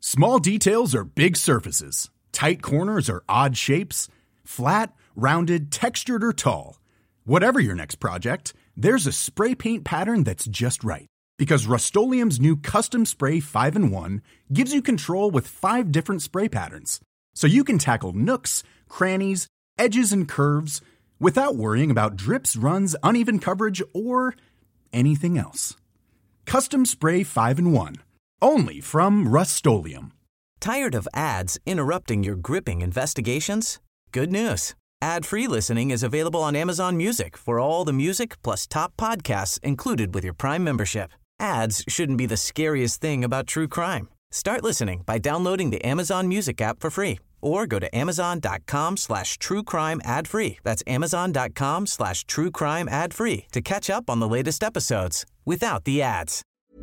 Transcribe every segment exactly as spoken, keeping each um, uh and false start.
Small details are big surfaces. Tight corners are odd shapes. Flat, rounded, textured, or tall. Whatever your next project, there's a spray paint pattern that's just right. Because Rust-Oleum's new Custom Spray five in one gives you control with five different spray patterns. So you can tackle nooks, crannies, edges, and curves without worrying about drips, runs, uneven coverage, or anything else. Custom Spray five in one. Only from Rust-Oleum. Tired of ads interrupting your gripping investigations? Good news. Ad-free listening is available on Amazon Music for all the music plus top podcasts included with your Prime membership. Ads shouldn't be the scariest thing about true crime. Start listening by downloading the Amazon Music app for free or go to amazon.com slash true crime ad free. That's amazon.com slash true crime ad free to catch up on the latest episodes without the ads.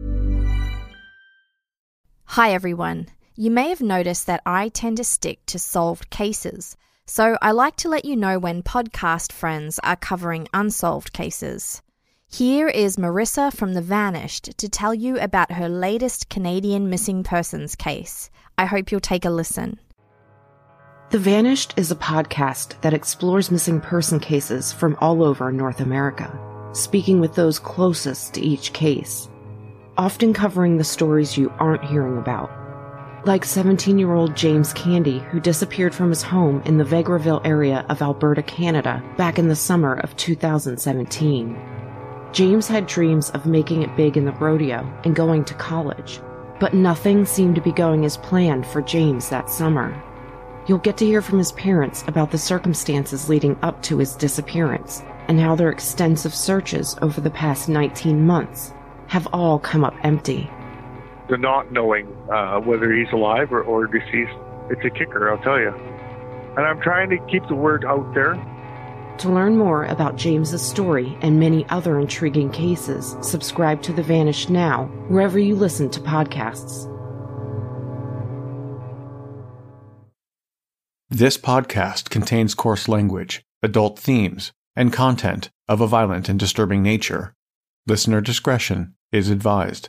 Hi everyone. You may have noticed that I tend to stick to solved cases, so I like to let you know when podcast friends are covering unsolved cases. Here is Marissa from The Vanished to tell you about her latest Canadian missing persons case. I hope you'll take a listen. The Vanished is a podcast that explores missing person cases from all over North America, speaking with those closest to each case, often covering the stories you aren't hearing about. Like seventeen-year-old James Candy, who disappeared from his home in the Vegreville area of Alberta, Canada, back in the summer of two thousand seventeen. James had dreams of making it big in the rodeo and going to college, but nothing seemed to be going as planned for James that summer. You'll get to hear from his parents about the circumstances leading up to his disappearance and how their extensive searches over the past nineteen months have all come up empty. The not knowing uh, whether he's alive or, or deceased, it's a kicker, I'll tell you. And I'm trying to keep the word out there. To learn more about James's story and many other intriguing cases, subscribe to The Vanished now, wherever you listen to podcasts. This podcast contains coarse language, adult themes, and content of a violent and disturbing nature. Listener discretion is advised.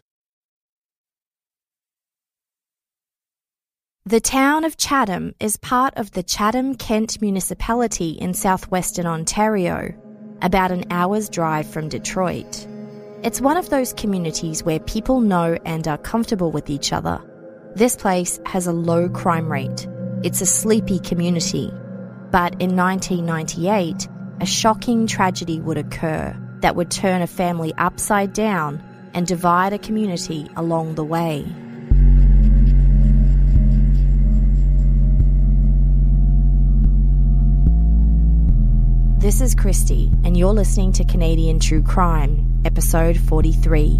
The town of Chatham is part of the Chatham-Kent municipality in southwestern Ontario, about an hour's drive from Detroit. It's one of those communities where people know and are comfortable with each other. This place has a low crime rate. It's a sleepy community. But in nineteen ninety-eight, a shocking tragedy would occur that would turn a family upside down and divide a community along the way. This is Christy, and you're listening to Canadian True Crime, episode forty-three.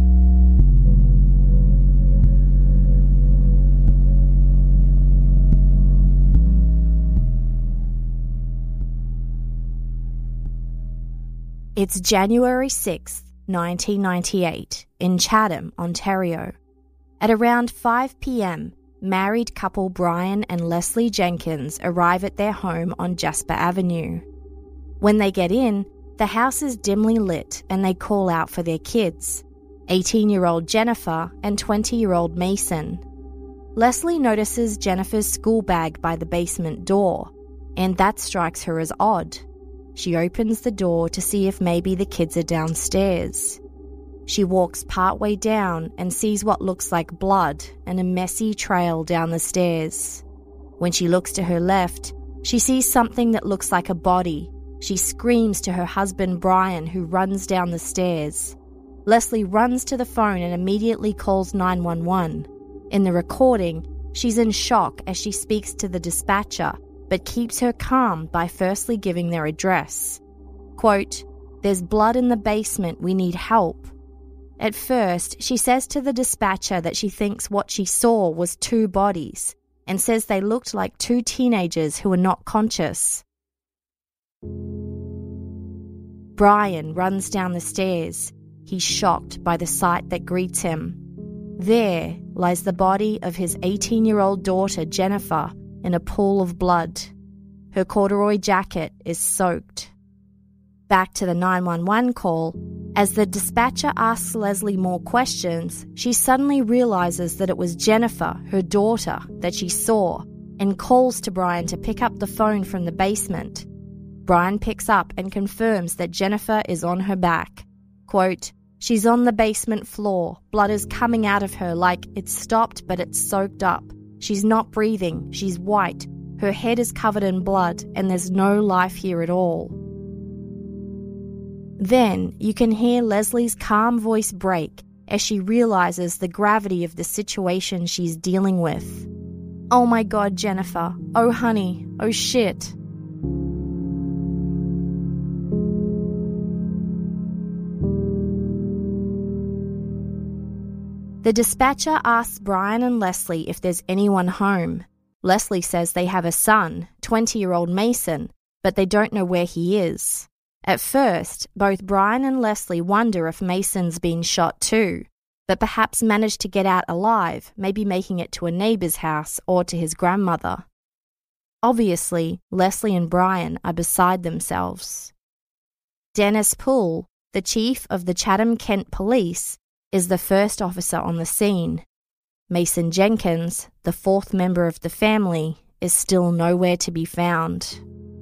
It's January sixth, nineteen ninety-eight, in Chatham, Ontario. At around five p.m, married couple Brian and Leslie Jenkins arrive at their home on Jasper Avenue. When they get in, the house is dimly lit and they call out for their kids, eighteen-year-old Jennifer and twenty-year-old Mason. Leslie notices Jennifer's school bag by the basement door, and that strikes her as odd. She opens the door to see if maybe the kids are downstairs. She walks partway down and sees what looks like blood and a messy trail down the stairs. When she looks to her left, she sees something that looks like a body. She screams to her husband Brian, who runs down the stairs. Leslie runs to the phone and immediately calls nine one one. In the recording, she's in shock as she speaks to the dispatcher, but keeps her calm by firstly giving their address. Quote, "There's blood in the basement, we need help." At first, she says to the dispatcher that she thinks what she saw was two bodies, and says they looked like two teenagers who were not conscious. Brian runs down the stairs. He's shocked by the sight that greets him. There lies the body of his eighteen-year-old daughter, Jennifer, in a pool of blood. Her corduroy jacket is soaked. Back to the nine one one call, As the dispatcher asks Leslie more questions, she suddenly realizes that it was Jennifer, her daughter, that she saw, and calls to Brian to pick up the phone from the basement. Brian picks up and confirms that Jennifer is on her back. Quote, "She's on the basement floor. Blood is coming out of her like it's stopped but it's soaked up. She's not breathing. She's white. Her head is covered in blood and there's no life here at all." Then you can hear Leslie's calm voice break as she realizes the gravity of the situation she's dealing with. "Oh my God, Jennifer. Oh honey. Oh shit." The dispatcher asks Brian and Leslie if there's anyone home. Leslie says they have a son, twenty-year-old Mason, but they don't know where he is. At first, both Brian and Leslie wonder if Mason's been shot too, but perhaps managed to get out alive, maybe making it to a neighbour's house or to his grandmother. Obviously, Leslie and Brian are beside themselves. Dennis Poole, the chief of the Chatham-Kent Police, is the first officer on the scene. Mason Jenkins, the fourth member of the family, is still nowhere to be found.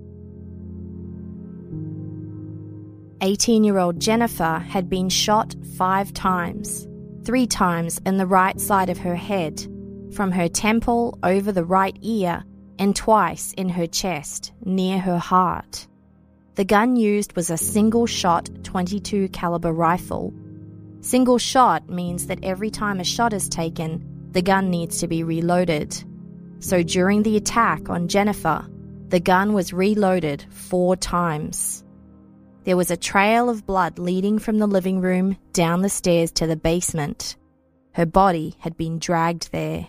eighteen-year-old Jennifer had been shot five times, three times in the right side of her head, from her temple over the right ear, and twice in her chest, near her heart. The gun used was a single-shot twenty-two caliber rifle. Single shot means that every time a shot is taken, the gun needs to be reloaded. So during the attack on Jennifer, the gun was reloaded four times. There was a trail of blood leading from the living room down the stairs to the basement. Her body had been dragged there.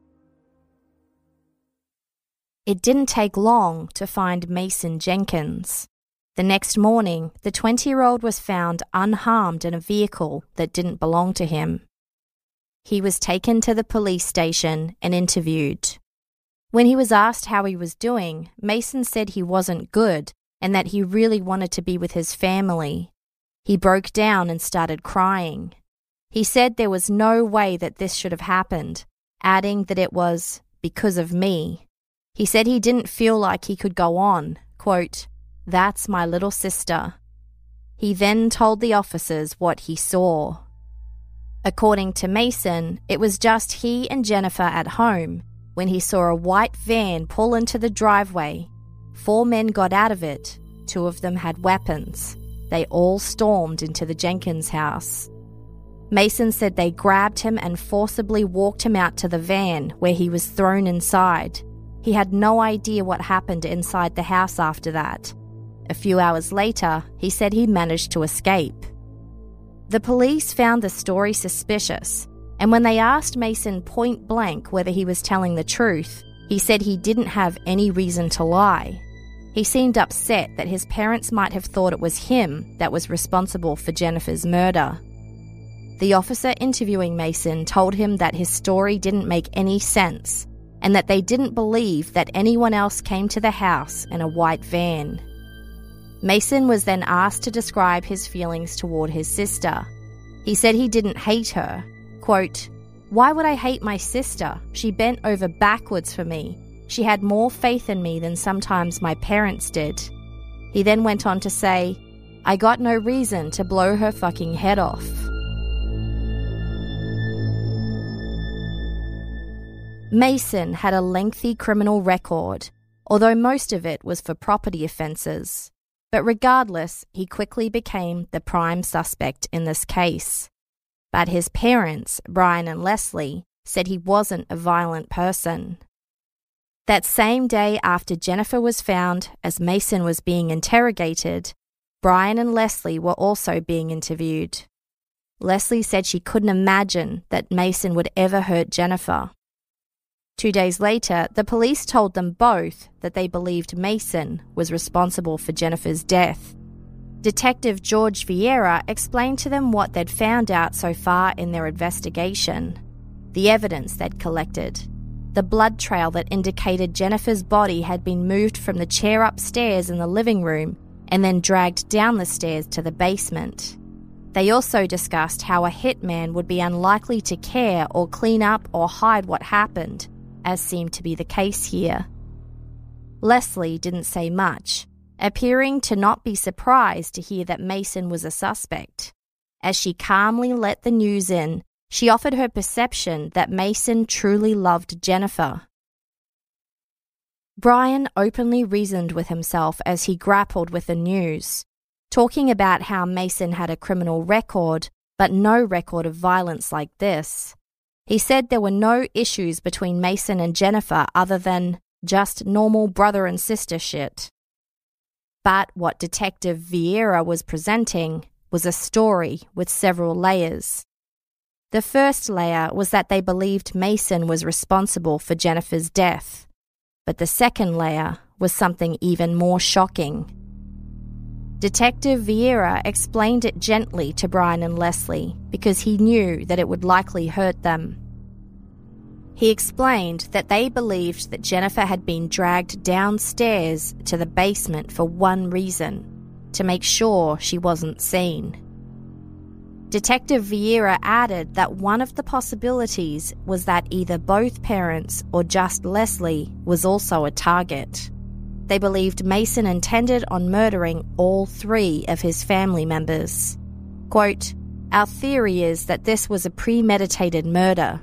It didn't take long to find Mason Jenkins. The next morning, the twenty-year-old was found unharmed in a vehicle that didn't belong to him. He was taken to the police station and interviewed. When he was asked how he was doing, Mason said he wasn't good and that he really wanted to be with his family. He broke down and started crying. He said there was no way that this should have happened, adding that it was because of me. He said he didn't feel like he could go on, quote, "That's my little sister." He then told the officers what he saw. According to Mason, it was just he and Jennifer at home when he saw a white van pull into the driveway. Four men got out of it. Two of them had weapons. They all stormed into the Jenkins house. Mason said they grabbed him and forcibly walked him out to the van, where he was thrown inside. He had no idea what happened inside the house after that. A few hours later, he said he managed to escape. The police found the story suspicious, and when they asked Mason point blank whether he was telling the truth, he said he didn't have any reason to lie. He seemed upset that his parents might have thought it was him that was responsible for Jennifer's murder. The officer interviewing Mason told him that his story didn't make any sense, and that they didn't believe that anyone else came to the house in a white van. Mason was then asked to describe his feelings toward his sister. He said he didn't hate her. Quote, "Why would I hate my sister? She bent over backwards for me. She had more faith in me than sometimes my parents did." He then went on to say, "I got no reason to blow her fucking head off." Mason had a lengthy criminal record, although most of it was for property offences. But regardless, he quickly became the prime suspect in this case. But his parents, Brian and Leslie, said he wasn't a violent person. That same day after Jennifer was found, as Mason was being interrogated, Brian and Leslie were also being interviewed. Leslie said she couldn't imagine that Mason would ever hurt Jennifer. Two days later, the police told them both that they believed Mason was responsible for Jennifer's death. Detective George Vieira explained to them what they'd found out so far in their investigation, the evidence they'd collected, the blood trail that indicated Jennifer's body had been moved from the chair upstairs in the living room and then dragged down the stairs to the basement. They also discussed how a hitman would be unlikely to care or clean up or hide what happened, as seemed to be the case here. Leslie didn't say much, appearing to not be surprised to hear that Mason was a suspect. As she calmly let the news in, she offered her perception that Mason truly loved Jennifer. Brian openly reasoned with himself as he grappled with the news, talking about how Mason had a criminal record, but no record of violence like this. He said there were no issues between Mason and Jennifer other than just normal brother and sister shit. But what Detective Vieira was presenting was a story with several layers. The first layer was that they believed Mason was responsible for Jennifer's death, but the second layer was something even more shocking. Detective Vieira explained it gently to Brian and Leslie because he knew that it would likely hurt them. He explained that they believed that Jennifer had been dragged downstairs to the basement for one reason, to make sure she wasn't seen. Detective Vieira added that one of the possibilities was that either both parents or just Leslie was also a target. They believed Mason intended on murdering all three of his family members. Quote, "Our theory is that this was a premeditated murder."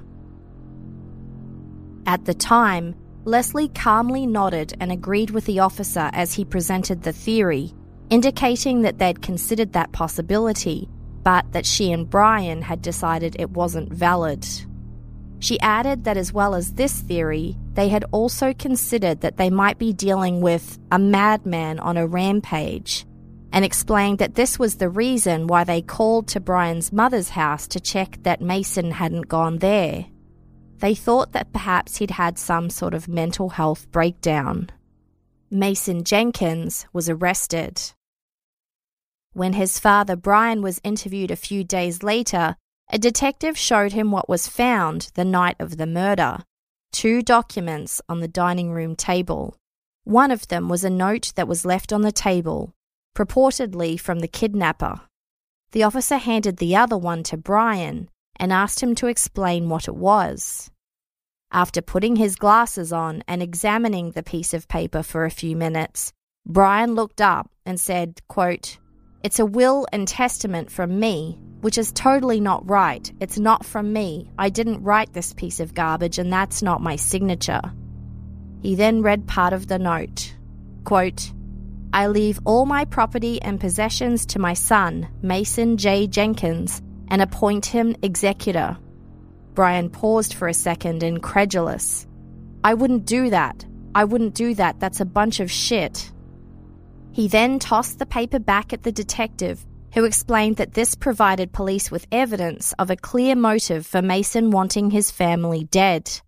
At the time, Leslie calmly nodded and agreed with the officer as he presented the theory, indicating that they'd considered that possibility, but that she and Brian had decided it wasn't valid. She added that as well as this theory, they had also considered that they might be dealing with a madman on a rampage, and explained that this was the reason why they called to Brian's mother's house to check that Mason hadn't gone there. They thought that perhaps he'd had some sort of mental health breakdown. Mason Jenkins was arrested. When his father Brian was interviewed a few days later, a detective showed him what was found the night of the murder, two documents on the dining room table. One of them was a note that was left on the table, purportedly from the kidnapper. The officer handed the other one to Brian and asked him to explain what it was. After putting his glasses on and examining the piece of paper for a few minutes, Brian looked up and said, quote, "It's a will and testament from me, which is totally not right. It's not from me. I didn't write this piece of garbage and that's not my signature." He then read part of the note. Quote, "I leave all my property and possessions to my son, Mason J. Jenkins, and appoint him executor." Brian paused for a second, incredulous. "I wouldn't do that. I wouldn't do that. That's a bunch of shit." He then tossed the paper back at the detective, who explained that this provided police with evidence of a clear motive for Mason wanting his family dead.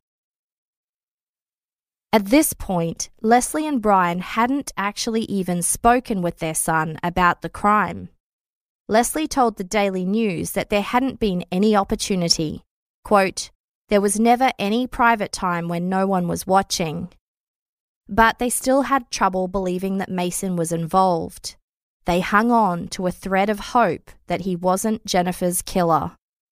At this point, Leslie and Brian hadn't actually even spoken with their son about the crime. Leslie told the Daily News that there hadn't been any opportunity. Quote, "There was never any private time when no one was watching." But they still had trouble believing that Mason was involved. They hung on to a thread of hope that he wasn't Jennifer's killer.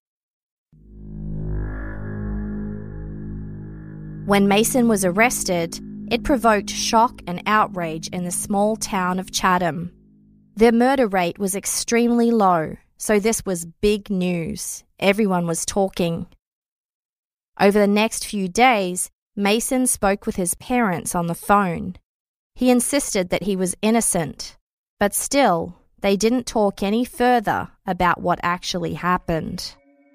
When Mason was arrested, it provoked shock and outrage in the small town of Chatham. Their murder rate was extremely low, so this was big news. Everyone was talking. Over the next few days, Mason spoke with his parents on the phone. He insisted that he was innocent, but still, they didn't talk any further about what actually happened.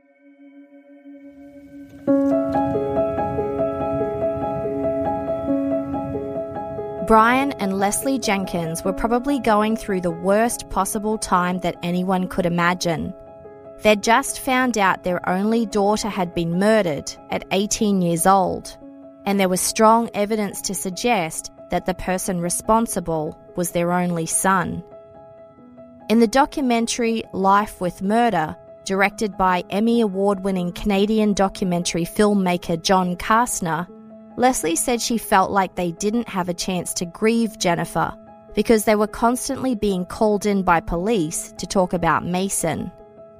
Brian and Leslie Jenkins were probably going through the worst possible time that anyone could imagine. They'd just found out their only daughter had been murdered at eighteen years old, and there was strong evidence to suggest that the person responsible was their only son. In the documentary Life with Murder, directed by Emmy Award-winning Canadian documentary filmmaker John Kastner, Leslie said she felt like they didn't have a chance to grieve Jennifer because they were constantly being called in by police to talk about Mason.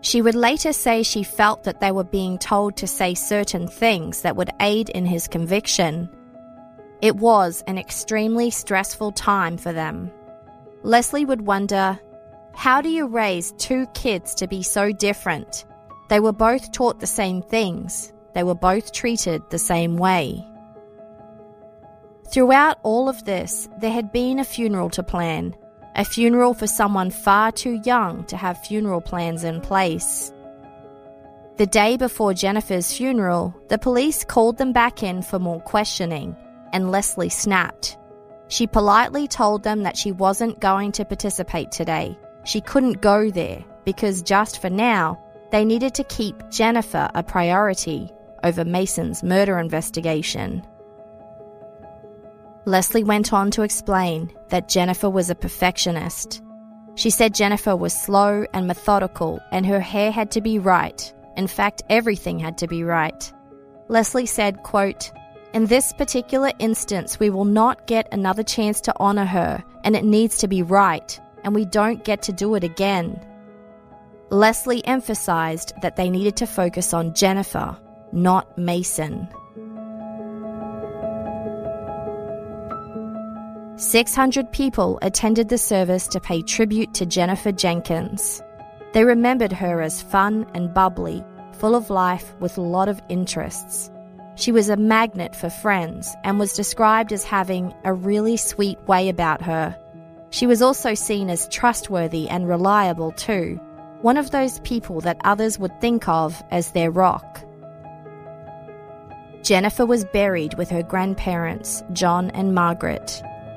She would later say she felt that they were being told to say certain things that would aid in his conviction. It was an extremely stressful time for them. Leslie would wonder, how do you raise two kids to be so different? They were both taught the same things. They were both treated the same way. Throughout all of this, there had been a funeral to plan, a funeral for someone far too young to have funeral plans in place. The day before Jennifer's funeral, the police called them back in for more questioning, and Leslie snapped. She politely told them that she wasn't going to participate today. She couldn't go there because just for now, they needed to keep Jennifer a priority over Mason's murder investigation. Leslie went on to explain that Jennifer was a perfectionist. She said Jennifer was slow and methodical and her hair had to be right. In fact, everything had to be right. Leslie said, quote, "In this particular instance, we will not get another chance to honour her, and it needs to be right, and we don't get to do it again." Leslie emphasised that they needed to focus on Jennifer, not Mason. six hundred people attended the service to pay tribute to Jennifer Jenkins. They remembered her as fun and bubbly, full of life with a lot of interests. She was a magnet for friends and was described as having a really sweet way about her. She was also seen as trustworthy and reliable too, one of those people that others would think of as their rock. Jennifer was buried with her grandparents, John and Margaret.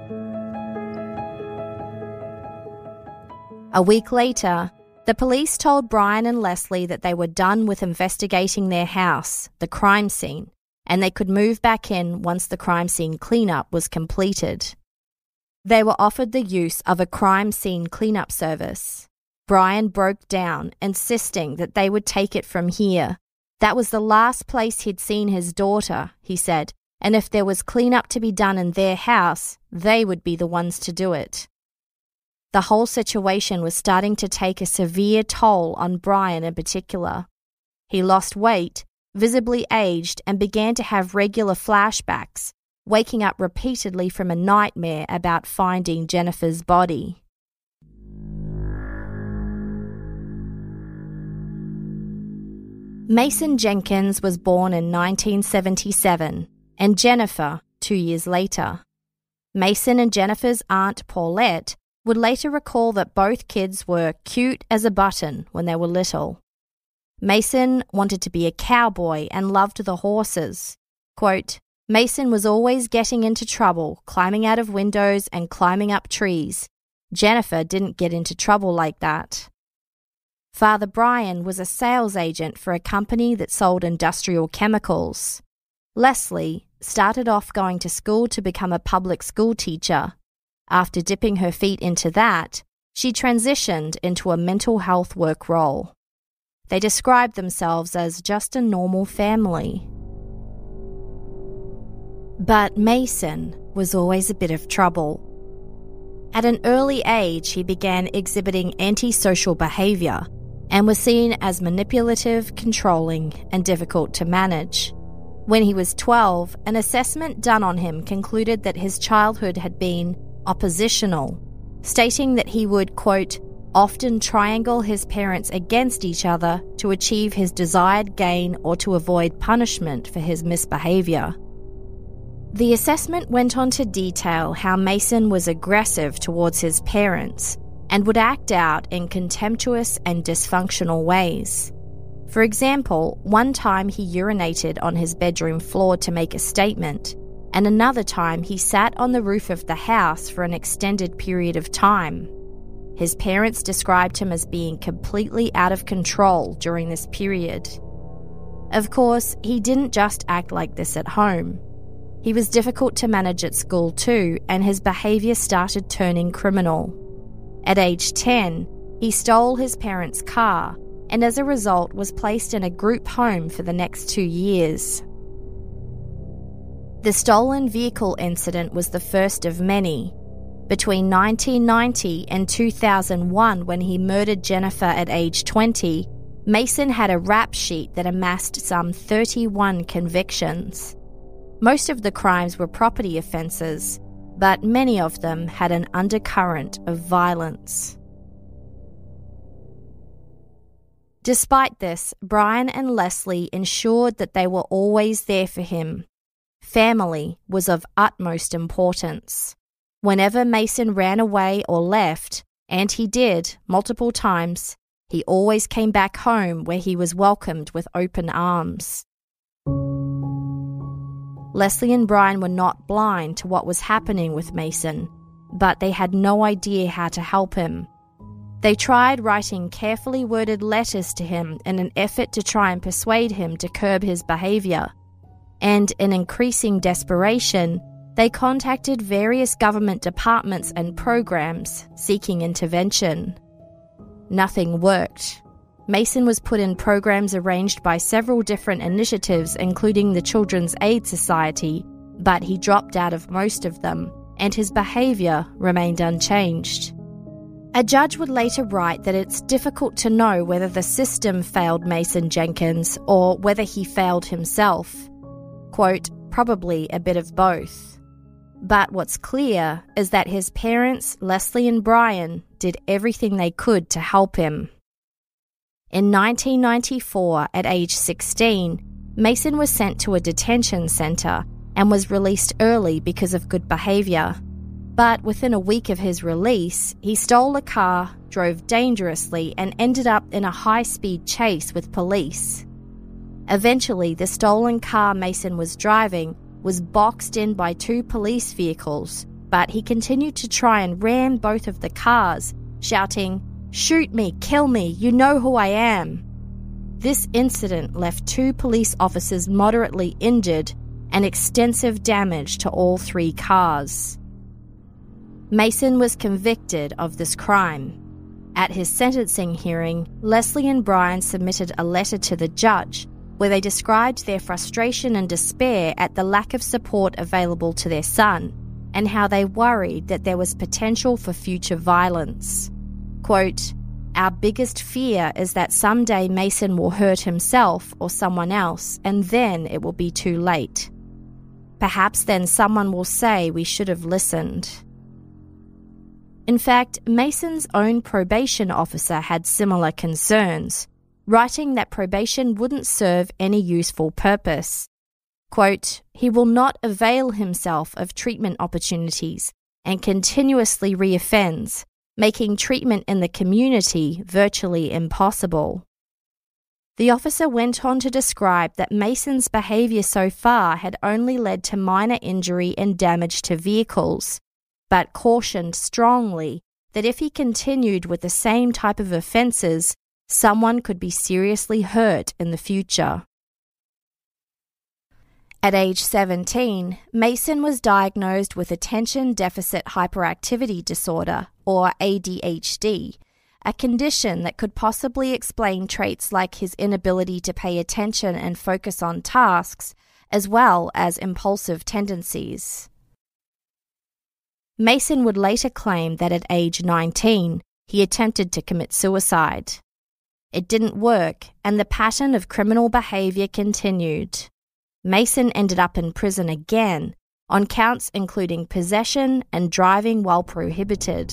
A week later, the police told Brian and Leslie that they were done with investigating their house, the crime scene, and they could move back in once the crime scene cleanup was completed. They were offered the use of a crime scene cleanup service. Brian broke down, insisting that they would take it from here. That was the last place he'd seen his daughter, he said, and if there was cleanup to be done in their house, they would be the ones to do it. The whole situation was starting to take a severe toll on Brian in particular. He lost weight, visibly aged, and began to have regular flashbacks, waking up repeatedly from a nightmare about finding Jennifer's body. Mason Jenkins was born in nineteen seventy-seven, and Jennifer two years later. Mason and Jennifer's aunt Paulette would later recall that both kids were cute as a button when they were little. Mason wanted to be a cowboy and loved the horses. Quote, "Mason was always getting into trouble, climbing out of windows and climbing up trees. Jennifer didn't get into trouble like that." Father Brian was a sales agent for a company that sold industrial chemicals. Leslie started off going to school to become a public school teacher. After dipping her feet into that, she transitioned into a mental health work role. They described themselves as just a normal family. But Mason was always a bit of trouble. At an early age, he began exhibiting antisocial behaviour and was seen as manipulative, controlling, and difficult to manage. When he was twelve, an assessment done on him concluded that his childhood had been oppositional, stating that he would, quote, often triangle his parents against each other to achieve his desired gain or to avoid punishment for his misbehaviour. The assessment went on to detail how Mason was aggressive towards his parents and would act out in contemptuous and dysfunctional ways. For example, one time he urinated on his bedroom floor to make a statement, and another time he sat on the roof of the house for an extended period of time. His parents described him as being completely out of control during this period. Of course, he didn't just act like this at home. He was difficult to manage at school too, and his behaviour started turning criminal. At age ten, he stole his parents' car, and as a result was placed in a group home for the next two years. The stolen vehicle incident was the first of many. Between nineteen ninety and two thousand one, when he murdered Jennifer at age twenty, Mason had a rap sheet that amassed some thirty-one convictions. Most of the crimes were property offences, but many of them had an undercurrent of violence. Despite this, Brian and Leslie ensured that they were always there for him. Family was of utmost importance. Whenever Mason ran away or left, and he did multiple times, he always came back home where he was welcomed with open arms. Leslie and Brian were not blind to what was happening with Mason, but they had no idea how to help him. They tried writing carefully worded letters to him in an effort to try and persuade him to curb his behaviour. And in increasing desperation, they contacted various government departments and programs seeking intervention. Nothing worked. Mason was put in programs arranged by several different initiatives, including the Children's Aid Society, but he dropped out of most of them, and his behaviour remained unchanged. A judge would later write that it's difficult to know whether the system failed Mason Jenkins or whether he failed himself. Quote, probably a bit of both. But what's clear is that his parents, Leslie and Brian, did everything they could to help him. In nineteen ninety-four, at age sixteen, Mason was sent to a detention centre and was released early because of good behaviour. But within a week of his release, he stole a car, drove dangerously, and ended up in a high-speed chase with police. Eventually, the stolen car Mason was driving was boxed in by two police vehicles, but he continued to try and ram both of the cars, shouting, "Shoot me, kill me, you know who I am." This incident left two police officers moderately injured and extensive damage to all three cars. Mason was convicted of this crime. At his sentencing hearing, Leslie and Brian submitted a letter to the judge where they described their frustration and despair at the lack of support available to their son and how they worried that there was potential for future violence. Quote, "Our biggest fear is that someday Mason will hurt himself or someone else, and then it will be too late. Perhaps then someone will say we should have listened." In fact, Mason's own probation officer had similar concerns, writing that probation wouldn't serve any useful purpose. Quote, "He will not avail himself of treatment opportunities and continuously reoffends, making treatment in the community virtually impossible." The officer went on to describe that Mason's behaviour so far had only led to minor injury and damage to vehicles, but cautioned strongly that if he continued with the same type of offences, someone could be seriously hurt in the future. At age seventeen, Mason was diagnosed with attention deficit hyperactivity disorder, or A D H D, a condition that could possibly explain traits like his inability to pay attention and focus on tasks, as well as impulsive tendencies. Mason would later claim that at age nineteen, he attempted to commit suicide. It didn't work, and the pattern of criminal behaviour continued. Mason ended up in prison again, on counts including possession and driving while prohibited.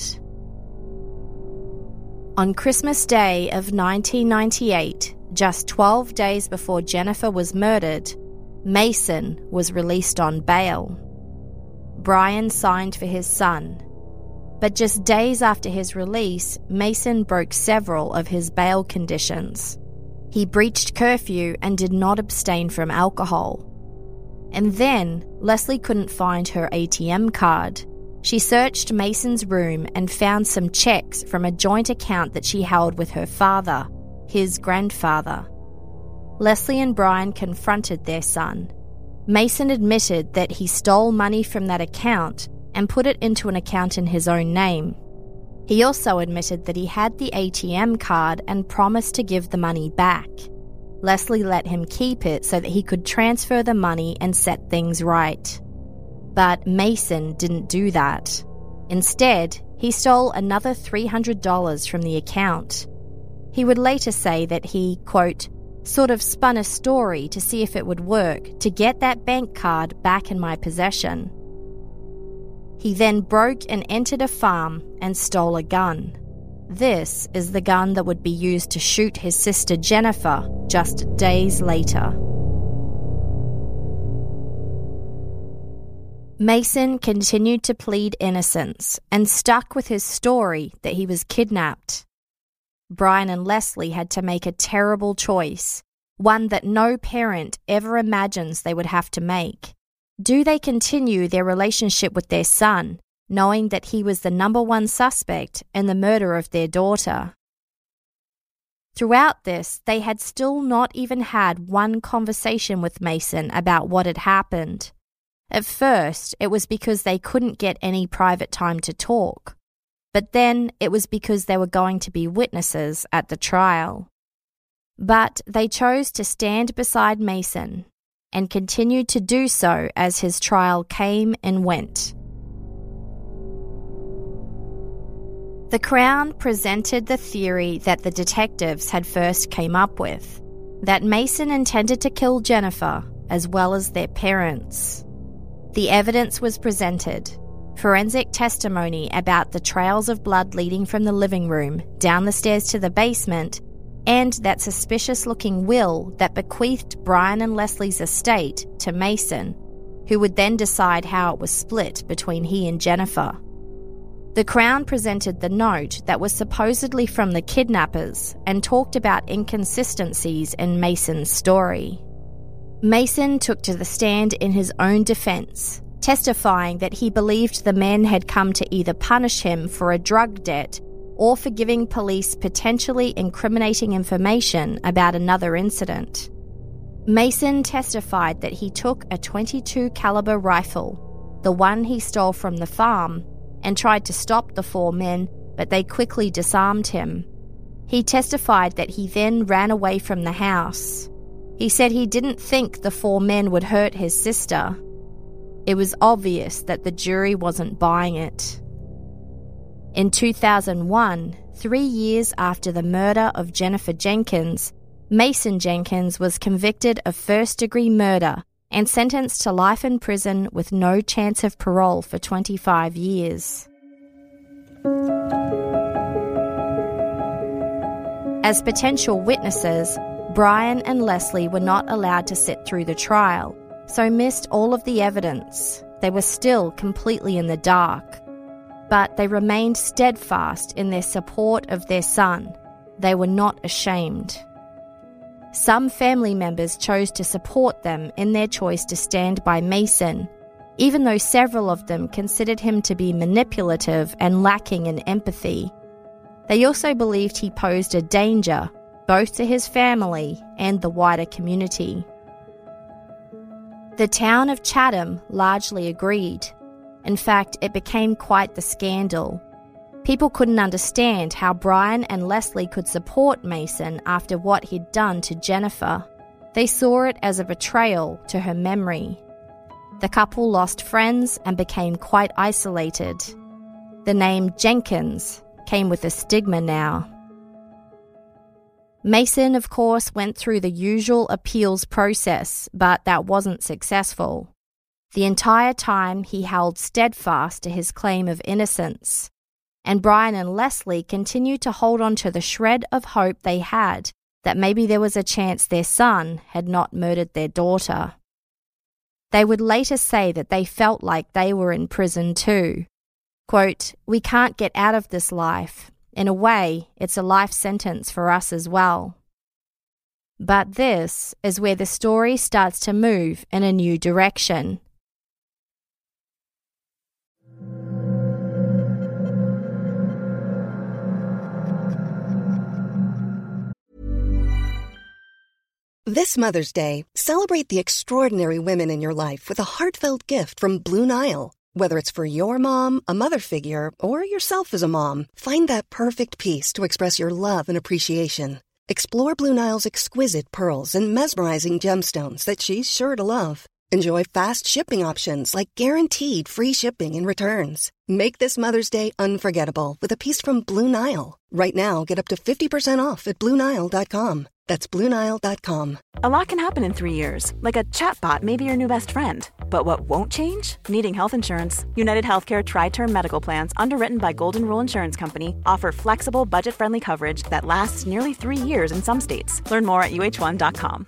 On Christmas Day of nineteen ninety-eight, just twelve days before Jennifer was murdered, Mason was released on bail. Brian signed for his son. But just days after his release, Mason broke several of his bail conditions. He breached curfew and did not abstain from alcohol. And then, Leslie couldn't find her A T M card. She searched Mason's room and found some checks from a joint account that she held with her father, his grandfather. Leslie and Brian confronted their son. Mason admitted that he stole money from that account and put it into an account in his own name. He also admitted that he had the A T M card and promised to give the money back. Leslie let him keep it so that he could transfer the money and set things right. But Mason didn't do that. Instead, he stole another three hundred dollars from the account. He would later say that he, quote, sort of spun a story to see if it would work to get that bank card back in my possession. He then broke and entered a farm and stole a gun. This is the gun that would be used to shoot his sister Jennifer just days later. Mason continued to plead innocence and stuck with his story that he was kidnapped. Brian and Leslie had to make a terrible choice, one that no parent ever imagines they would have to make. Do they continue their relationship with their son, knowing that he was the number one suspect in the murder of their daughter? Throughout this, they had still not even had one conversation with Mason about what had happened. At first, it was because they couldn't get any private time to talk. But then it was because they were going to be witnesses at the trial. But they chose to stand beside Mason and continued to do so as his trial came and went. The Crown presented the theory that the detectives had first came up with, that Mason intended to kill Jennifer as well as their parents. The evidence was presented. Forensic testimony about the trails of blood leading from the living room down the stairs to the basement, and that suspicious-looking will that bequeathed Brian and Leslie's estate to Mason, who would then decide how it was split between he and Jennifer. The Crown presented the note that was supposedly from the kidnappers and talked about inconsistencies in Mason's story. Mason took to the stand in his own defense, testifying that he believed the men had come to either punish him for a drug debt or for giving police potentially incriminating information about another incident. Mason testified that he took a twenty-two caliber rifle, the one he stole from the farm, and tried to stop the four men, but they quickly disarmed him. He testified that he then ran away from the house. He said he didn't think the four men would hurt his sister. It was obvious that the jury wasn't buying it. In two thousand one, three years after the murder of Jennifer Jenkins, Mason Jenkins was convicted of first-degree murder and sentenced to life in prison with no chance of parole for twenty-five years. As potential witnesses, Brian and Leslie were not allowed to sit through the trial, so missed all of the evidence. They were still completely in the dark. But they remained steadfast in their support of their son. They were not ashamed. Some family members chose to support them in their choice to stand by Mason, even though several of them considered him to be manipulative and lacking in empathy. They also believed he posed a danger, both to his family and the wider community. The town of Chatham largely agreed. In fact, it became quite the scandal. People couldn't understand how Brian and Leslie could support Mason after what he'd done to Jennifer. They saw it as a betrayal to her memory. The couple lost friends and became quite isolated. The name Jenkins came with a stigma now. Mason, of course, went through the usual appeals process, but that wasn't successful. The entire time he held steadfast to his claim of innocence, and Brian and Leslie continued to hold on to the shred of hope they had that maybe there was a chance their son had not murdered their daughter. They would later say that they felt like they were in prison too. Quote, "We can't get out of this life. In a way, it's a life sentence for us as well." But this is where the story starts to move in a new direction. This Mother's Day, celebrate the extraordinary women in your life with a heartfelt gift from Blue Nile. Whether it's for your mom, a mother figure, or yourself as a mom, find that perfect piece to express your love and appreciation. Explore Blue Nile's exquisite pearls and mesmerizing gemstones that she's sure to love. Enjoy fast shipping options like guaranteed free shipping and returns. Make this Mother's Day unforgettable with a piece from Blue Nile. Right now, get up to fifty percent off at Blue Nile dot com. That's Blue Nile dot com. A lot can happen in three years, like a chatbot may be your new best friend. But what won't change? Needing health insurance. United Healthcare Tri-Term Medical Plans, underwritten by Golden Rule Insurance Company, offer flexible, budget-friendly coverage that lasts nearly three years in some states. Learn more at U H one dot com.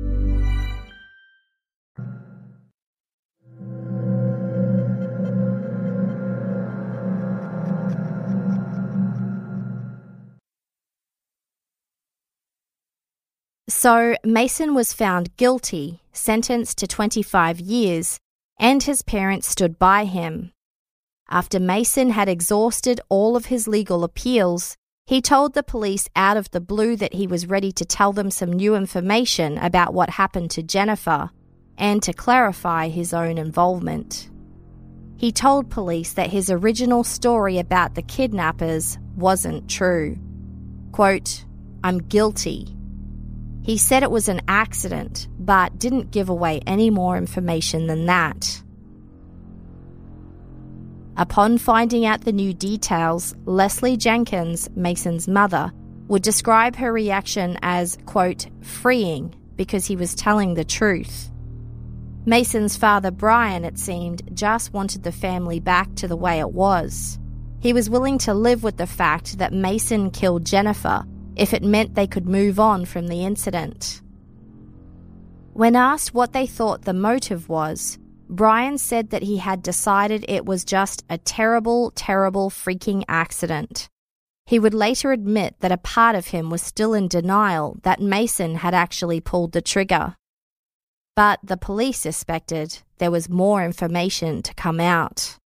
So Mason was found guilty, sentenced to twenty-five years, and his parents stood by him. After Mason had exhausted all of his legal appeals, he told the police out of the blue that he was ready to tell them some new information about what happened to Jennifer and to clarify his own involvement. He told police that his original story about the kidnappers wasn't true. Quote, "I'm guilty." He said it was an accident, but didn't give away any more information than that. Upon finding out the new details, Leslie Jenkins, Mason's mother, would describe her reaction as, quote, freeing, because he was telling the truth. Mason's father, Brian, it seemed, just wanted the family back to the way it was. He was willing to live with the fact that Mason killed Jennifer if it meant they could move on from the incident. When asked what they thought the motive was, Brian said that he had decided it was just a terrible, terrible freaking accident. He would later admit that a part of him was still in denial that Mason had actually pulled the trigger. But the police suspected there was more information to come out.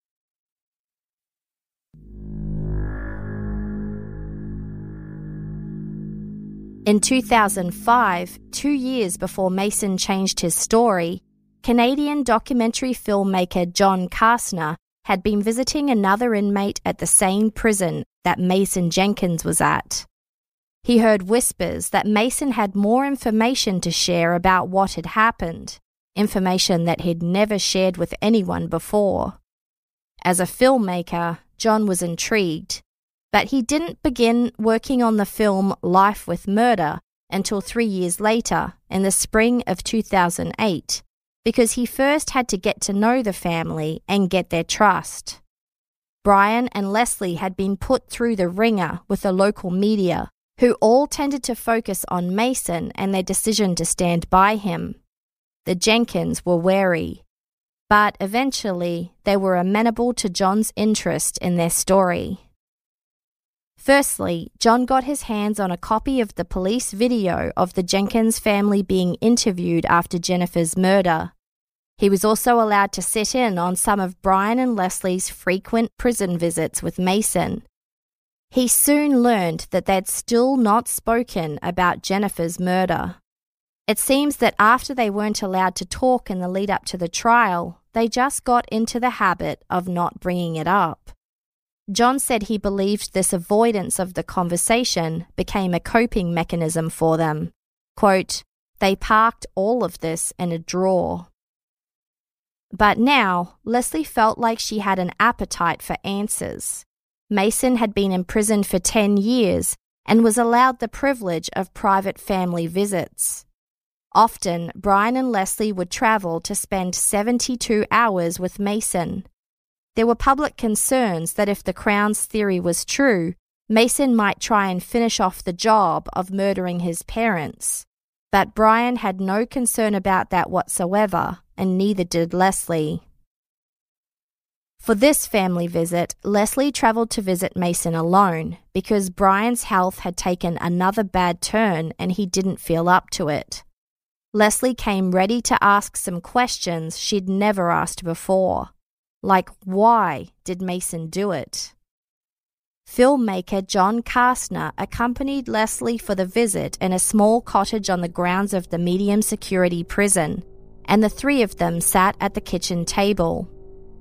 In two thousand five, two years before Mason changed his story, Canadian documentary filmmaker John Kastner had been visiting another inmate at the same prison that Mason Jenkins was at. He heard whispers that Mason had more information to share about what had happened, information that he'd never shared with anyone before. As a filmmaker, John was intrigued. But he didn't begin working on the film Life with Murder until three years later, in the spring of two thousand eight, because he first had to get to know the family and get their trust. Brian and Leslie had been put through the ringer with the local media, who all tended to focus on Mason and their decision to stand by him. The Jenkins were wary, but eventually they were amenable to John's interest in their story. Firstly, John got his hands on a copy of the police video of the Jenkins family being interviewed after Jennifer's murder. He was also allowed to sit in on some of Brian and Leslie's frequent prison visits with Mason. He soon learned that they'd still not spoken about Jennifer's murder. It seems that after they weren't allowed to talk in the lead up to the trial, they just got into the habit of not bringing it up. John said he believed this avoidance of the conversation became a coping mechanism for them. Quote, "They parked all of this in a drawer." But now, Leslie felt like she had an appetite for answers. Mason had been imprisoned for ten years and was allowed the privilege of private family visits. Often, Brian and Leslie would travel to spend seventy-two hours with Mason. There were public concerns that if the Crown's theory was true, Mason might try and finish off the job of murdering his parents. But Brian had no concern about that whatsoever, and neither did Leslie. For this family visit, Leslie travelled to visit Mason alone because Brian's health had taken another bad turn and he didn't feel up to it. Leslie came ready to ask some questions she'd never asked before. Like, why did Mason do it? Filmmaker John Kastner accompanied Leslie for the visit in a small cottage on the grounds of the medium security prison, and the three of them sat at the kitchen table.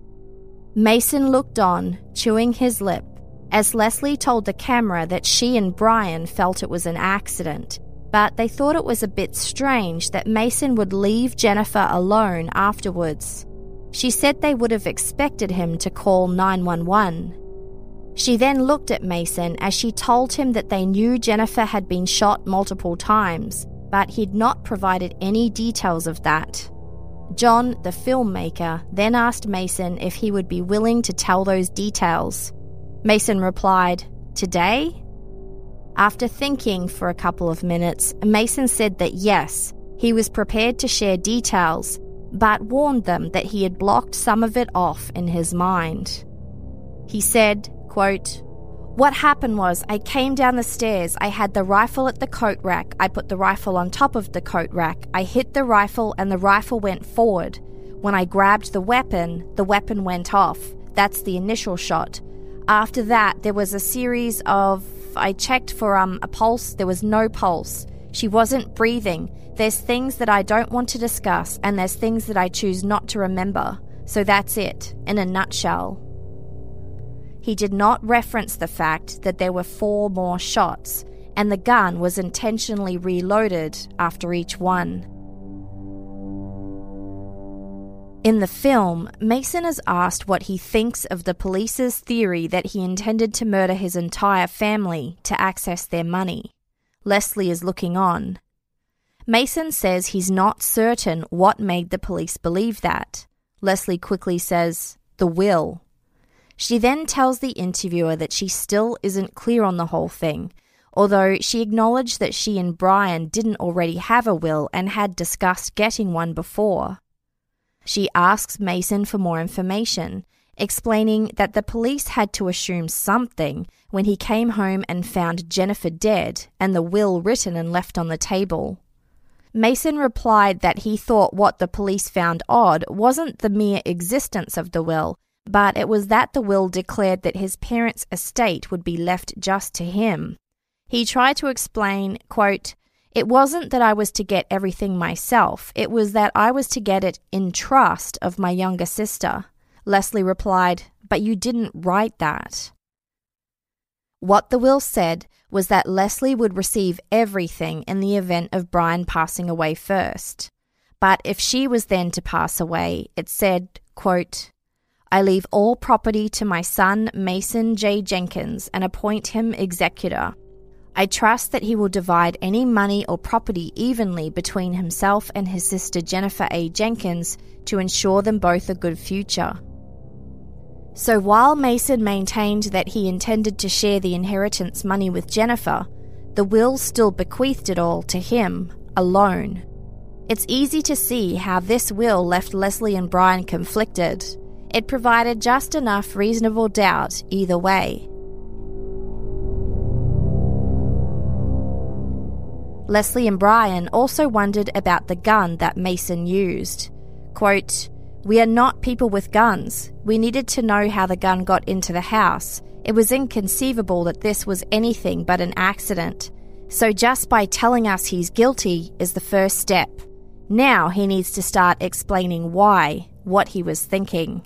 Mason looked on, chewing his lip, as Leslie told the camera that she and Brian felt it was an accident, but they thought it was a bit strange that Mason would leave Jennifer alone afterwards. She said they would have expected him to call nine one one. She then looked at Mason as she told him that they knew Jennifer had been shot multiple times, but he'd not provided any details of that. John, the filmmaker, then asked Mason if he would be willing to tell those details. Mason replied, "Today?" After thinking for a couple of minutes, Mason said that yes, he was prepared to share details, but warned them that he had blocked some of it off in his mind. He said, quote, "What happened was I came down the stairs, I had the rifle at the coat rack, I put the rifle on top of the coat rack, I hit the rifle and the rifle went forward. When I grabbed the weapon, the weapon went off. That's the initial shot. After that, there was a series of... I checked for um a pulse, there was no pulse. She wasn't breathing. There's things that I don't want to discuss, and there's things that I choose not to remember. So that's it, in a nutshell." He did not reference the fact that there were four more shots, and the gun was intentionally reloaded after each one. In the film, Mason is asked what he thinks of the police's theory that he intended to murder his entire family to access their money. Leslie is looking on. Mason says he's not certain what made the police believe that. Leslie quickly says, "The will." She then tells the interviewer that she still isn't clear on the whole thing, although she acknowledged that she and Brian didn't already have a will and had discussed getting one before. She asks Mason for more information, explaining that the police had to assume something when he came home and found Jennifer dead and the will written and left on the table. Mason replied that he thought what the police found odd wasn't the mere existence of the will, but it was that the will declared that his parents' estate would be left just to him. He tried to explain, quote, "It wasn't that I was to get everything myself, it was that I was to get it in trust of my younger sister." Leslie replied, "But you didn't write that." What the will said was that Leslie would receive everything in the event of Brian passing away first. But if she was then to pass away, it said, quote, "I leave all property to my son Mason J. Jenkins and appoint him executor. I trust that he will divide any money or property evenly between himself and his sister Jennifer A. Jenkins to ensure them both a good future." So while Mason maintained that he intended to share the inheritance money with Jennifer, the will still bequeathed it all to him, alone. It's easy to see how this will left Leslie and Brian conflicted. It provided just enough reasonable doubt either way. Leslie and Brian also wondered about the gun that Mason used. Quote, "We are not people with guns. We needed to know how the gun got into the house. It was inconceivable that this was anything but an accident. So just by telling us he's guilty is the first step. Now he needs to start explaining why, what he was thinking."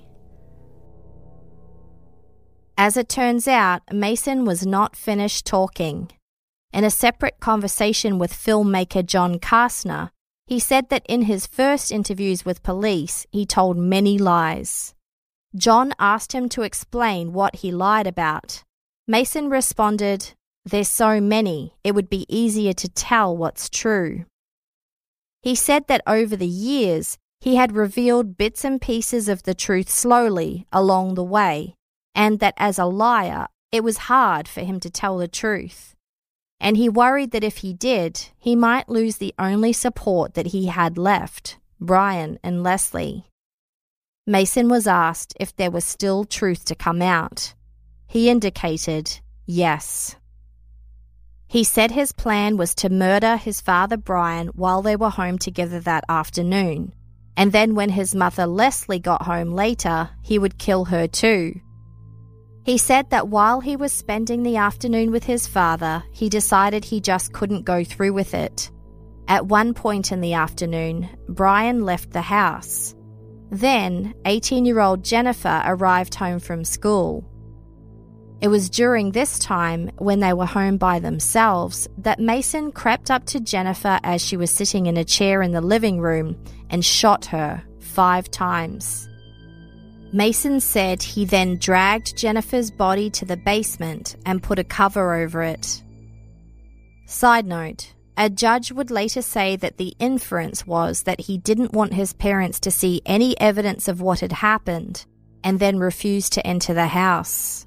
As it turns out, Mason was not finished talking. In a separate conversation with filmmaker John Kastner, he said that in his first interviews with police, he told many lies. John asked him to explain what he lied about. Mason responded, "There's so many, it would be easier to tell what's true." He said that over the years, he had revealed bits and pieces of the truth slowly along the way, and that as a liar, it was hard for him to tell the truth. And he worried that if he did, he might lose the only support that he had left, Brian and Leslie. Mason was asked if there was still truth to come out. He indicated yes. He said his plan was to murder his father Brian while they were home together that afternoon, and then when his mother Leslie got home later, he would kill her too. He said that while he was spending the afternoon with his father, he decided he just couldn't go through with it. At one point in the afternoon, Brian left the house. Then, eighteen-year-old Jennifer arrived home from school. It was during this time, when they were home by themselves, that Mason crept up to Jennifer as she was sitting in a chair in the living room and shot her five times. Mason said he then dragged Jennifer's body to the basement and put a cover over it. Side note, a judge would later say that the inference was that he didn't want his parents to see any evidence of what had happened and then refused to enter the house.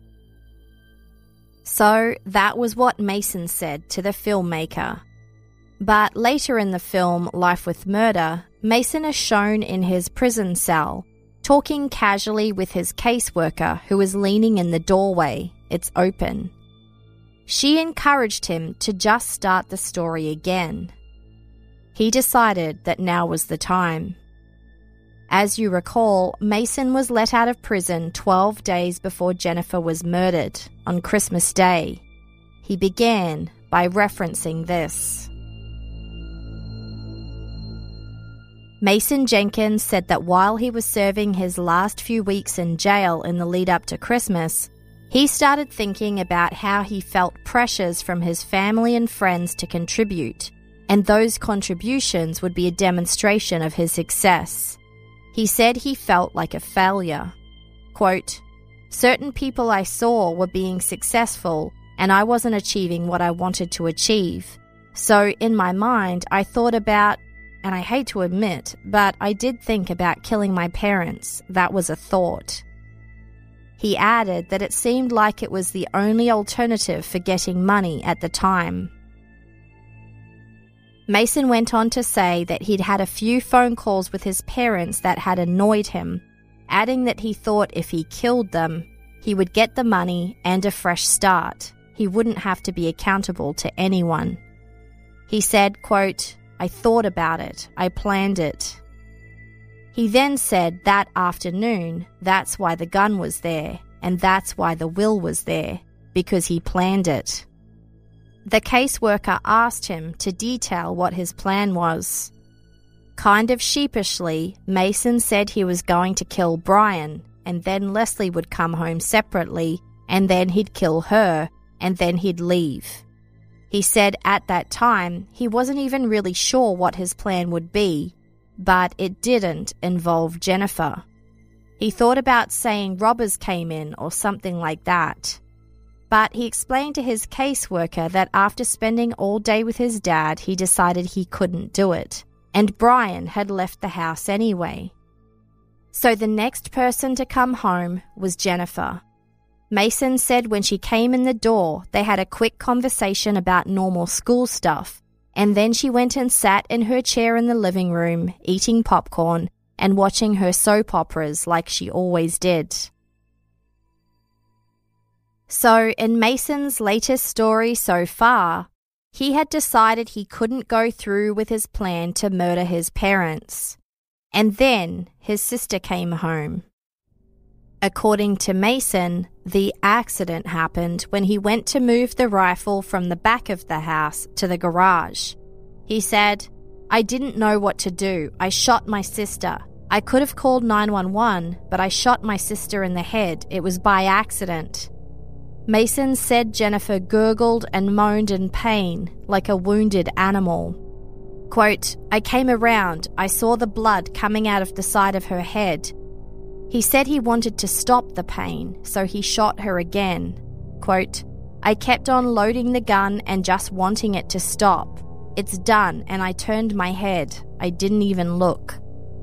So that was what Mason said to the filmmaker. But later in the film Life with Murder, Mason is shown in his prison cell, talking casually with his caseworker who is leaning in the doorway. It's open. She encouraged him to just start the story again. He decided that now was the time. As you recall, Mason was let out of prison twelve days before Jennifer was murdered, on Christmas Day. He began by referencing this. Mason Jenkins said that while he was serving his last few weeks in jail in the lead up to Christmas, he started thinking about how he felt pressures from his family and friends to contribute, and those contributions would be a demonstration of his success. He said he felt like a failure. Quote, "Certain people I saw were being successful, and I wasn't achieving what I wanted to achieve. So in my mind, I thought about, and I hate to admit, but I did think about killing my parents. That was a thought." He added that it seemed like it was the only alternative for getting money at the time. Mason went on to say that he'd had a few phone calls with his parents that had annoyed him, adding that he thought if he killed them, he would get the money and a fresh start. He wouldn't have to be accountable to anyone. He said, quote, "I thought about it. I planned it." He then said that afternoon, that's why the gun was there, and that's why the will was there, because he planned it. The caseworker asked him to detail what his plan was. Kind of sheepishly, Mason said he was going to kill Brian, and then Leslie would come home separately, and then he'd kill her, and then he'd leave. He said at that time he wasn't even really sure what his plan would be, but it didn't involve Jennifer. He thought about saying robbers came in or something like that. But he explained to his caseworker that after spending all day with his dad, he decided he couldn't do it, and Brian had left the house anyway. So the next person to come home was Jennifer. Mason said when she came in the door, they had a quick conversation about normal school stuff, and then she went and sat in her chair in the living room, eating popcorn and watching her soap operas like she always did. So, in Mason's latest story so far, he had decided he couldn't go through with his plan to murder his parents. And then his sister came home. According to Mason, the accident happened when he went to move the rifle from the back of the house to the garage. He said, "I didn't know what to do. I shot my sister. I could have called nine one one, but I shot my sister in the head. It was by accident." Mason said Jennifer gurgled and moaned in pain, like a wounded animal. Quote, "I came around, I saw the blood coming out of the side of her head." He said he wanted to stop the pain, so he shot her again. Quote, "I kept on loading the gun and just wanting it to stop. It's done, and I turned my head. I didn't even look."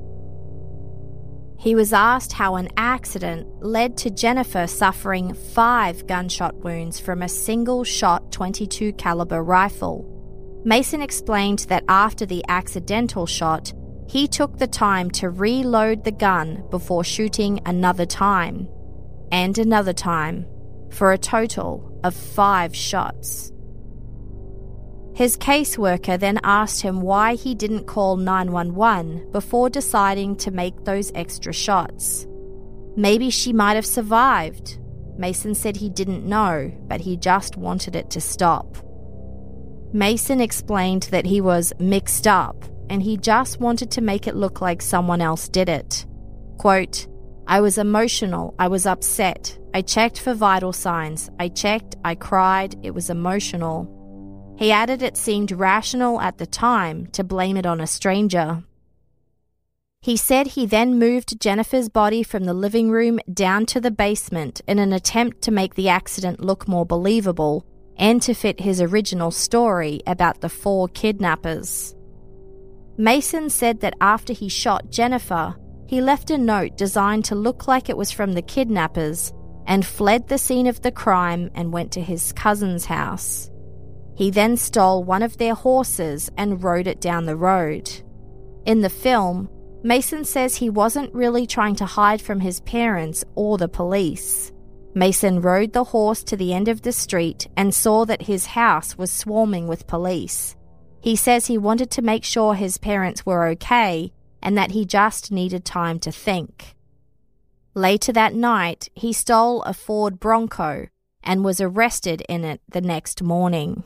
He was asked how an accident led to Jennifer suffering five gunshot wounds from a single-shot twenty-two caliber rifle. Mason explained that after the accidental shot, he took the time to reload the gun before shooting another time, and another time, for a total of five shots. His caseworker then asked him why he didn't call nine one one before deciding to make those extra shots. Maybe she might have survived. Mason said he didn't know, but he just wanted it to stop. Mason explained that he was mixed up and he just wanted to make it look like someone else did it. Quote, I was emotional. I was upset. I checked for vital signs. I checked. I cried. It was emotional. He added it seemed rational at the time to blame it on a stranger. He said he then moved Jennifer's body from the living room down to the basement in an attempt to make the accident look more believable and to fit his original story about the four kidnappers. Mason said that after he shot Jennifer, he left a note designed to look like it was from the kidnappers and fled the scene of the crime and went to his cousin's house. He then stole one of their horses and rode it down the road. In the film, Mason says he wasn't really trying to hide from his parents or the police. Mason rode the horse to the end of the street and saw that his house was swarming with police. He says he wanted to make sure his parents were okay and that he just needed time to think. Later that night, he stole a Ford Bronco and was arrested in it the next morning.